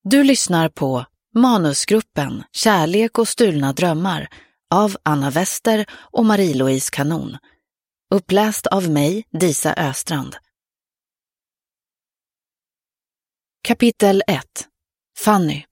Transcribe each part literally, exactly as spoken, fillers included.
Du lyssnar på Manusgruppen Kärlek och stulna drömmar av Anna Wester och Marie-Louise Kanon. Uppläst av mig, Disa Östrand. Kapitel ett. Fanny.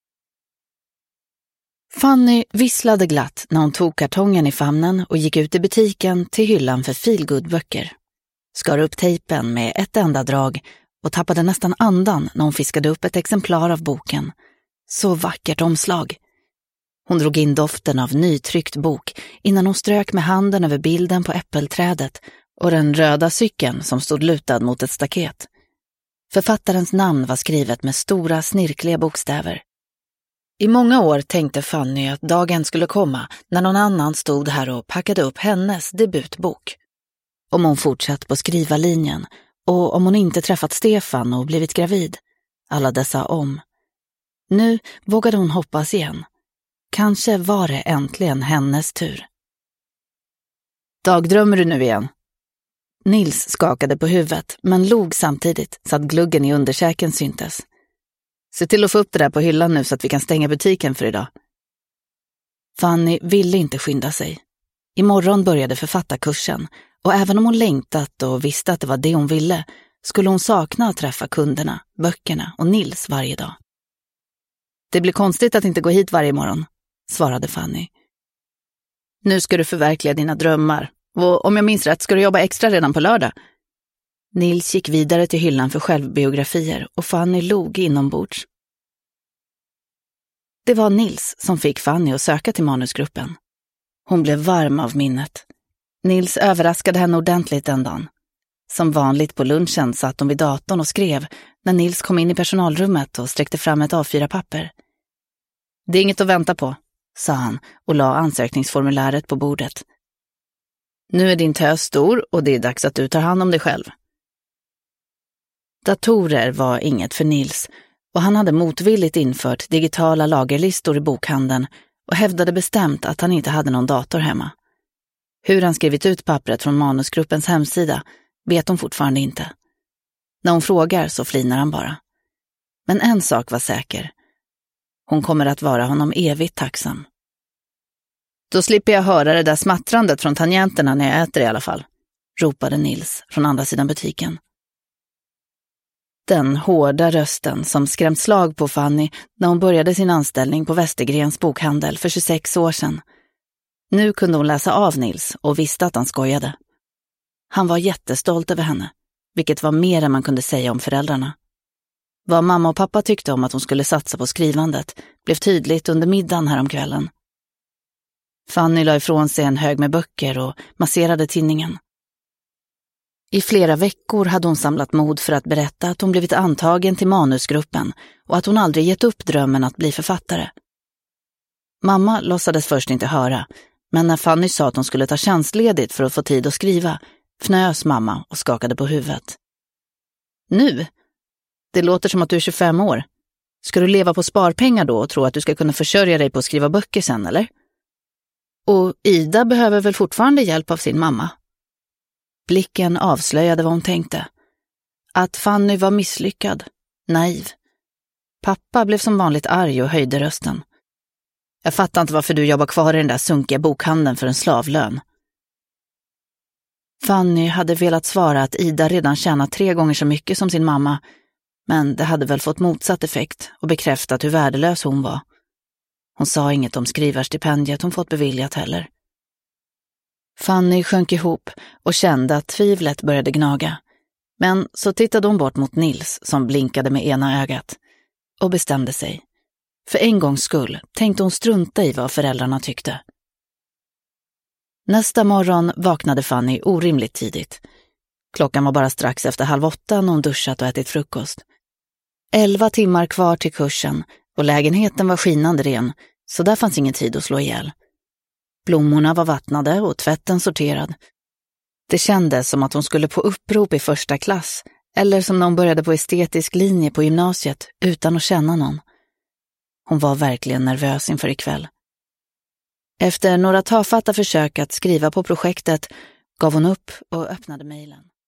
Fanny visslade glatt när hon tog kartongen i famnen och gick ut i butiken till hyllan för feelgood-böcker. Skar upp tejpen med ett enda drag och tappade nästan andan när hon fiskade upp ett exemplar av boken. Så vackert omslag. Hon drog in doften av nytryckt bok innan hon strök med handen över bilden på äppelträdet och den röda cykeln som stod lutad mot ett staket. Författarens namn var skrivet med stora snirkliga bokstäver. I många år tänkte Fanny att dagen skulle komma när någon annan stod här och packade upp hennes debutbok. Om hon fortsatt på skrivarlinjen och om hon inte träffat Stefan och blivit gravid. Alla dessa om. Nu vågade hon hoppas igen. Kanske var det äntligen hennes tur. Dagdrömmer du nu igen? Nils skakade på huvudet men log samtidigt så att gluggen i underkäken syntes. Se till att få upp det där på hyllan nu så att vi kan stänga butiken för idag. Fanny ville inte skynda sig. Imorgon började författarkursen och även om hon längtat och visste att det var det hon ville skulle hon sakna att träffa kunderna, böckerna och Nils varje dag. Det blir konstigt att inte gå hit varje morgon, svarade Fanny. Nu ska du förverkliga dina drömmar och om jag minns rätt ska du jobba extra redan på lördag. Nils gick vidare till hyllan för självbiografier och Fanny log inombords. Det var Nils som fick Fanny att söka till manusgruppen. Hon blev varm av minnet. Nils överraskade henne ordentligt den dagen. Som vanligt på lunchen satt de vid datorn och skrev när Nils kom in i personalrummet och sträckte fram ett A fyra papper. Det är inget att vänta på, sa han och la ansökningsformuläret på bordet. Nu är din tös stor och det är dags att du tar hand om dig själv. Datorer var inget för Nils och han hade motvilligt infört digitala lagerlistor i bokhandeln och hävdade bestämt att han inte hade någon dator hemma. Hur han skrivit ut pappret från manusgruppens hemsida vet hon fortfarande inte. När hon frågar så flinar han bara. Men en sak var säker. Hon kommer att vara honom evigt tacksam. Då slipper jag höra det där smattrandet från tangenterna när jag äter i alla fall, ropade Nils från andra sidan butiken. Den hårda rösten som skrämt slag på Fanny när hon började sin anställning på Västergrens bokhandel för tjugosex år sedan. Nu kunde hon läsa av Nils och visste att han skojade. Han var jättestolt över henne, vilket var mer än man kunde säga om föräldrarna. Vad mamma och pappa tyckte om att hon skulle satsa på skrivandet blev tydligt under middagen häromkvällen. Fanny la ifrån sig en hög med böcker och masserade tinningen. I flera veckor hade hon samlat mod för att berätta att hon blivit antagen till manusgruppen och att hon aldrig gett upp drömmen att bli författare. Mamma låtsades först inte höra, men när Fanny sa att hon skulle ta tjänstledigt för att få tid att skriva fnös mamma och skakade på huvudet. Nu? Det låter som att du är tjugofem år. Ska du leva på sparpengar då och tro att du ska kunna försörja dig på att skriva böcker sen, eller? Och Ida behöver väl fortfarande hjälp av sin mamma? Blicken avslöjade vad hon tänkte. Att Fanny var misslyckad, naiv. Pappa blev som vanligt arg och höjde rösten. Jag fattar inte varför du jobbar kvar i den där sunkiga bokhandeln för en slavlön. Fanny hade velat svara att Ida redan tjänat tre gånger så mycket som sin mamma, men det hade väl fått motsatt effekt och bekräftat hur värdelös hon var. Hon sa inget om skrivarstipendiet hon fått beviljat heller. Fanny sjönk ihop och kände att tvivlet började gnaga. Men så tittade hon bort mot Nils som blinkade med ena ögat och bestämde sig. För en gångs skull tänkte hon strunta i vad föräldrarna tyckte. Nästa morgon vaknade Fanny orimligt tidigt. Klockan var bara strax efter halv åtta när hon duschat och ätit frukost. Elva timmar kvar till kursen och lägenheten var skinande ren, så där fanns ingen tid att slå ihjäl. Blommorna var vattnade och tvätten sorterad. Det kändes som att hon skulle på upprop i första klass eller som när hon började på estetisk linje på gymnasiet utan att känna någon. Hon var verkligen nervös inför ikväll. Efter några tafatta försök att skriva på projektet gav hon upp och öppnade mejlen.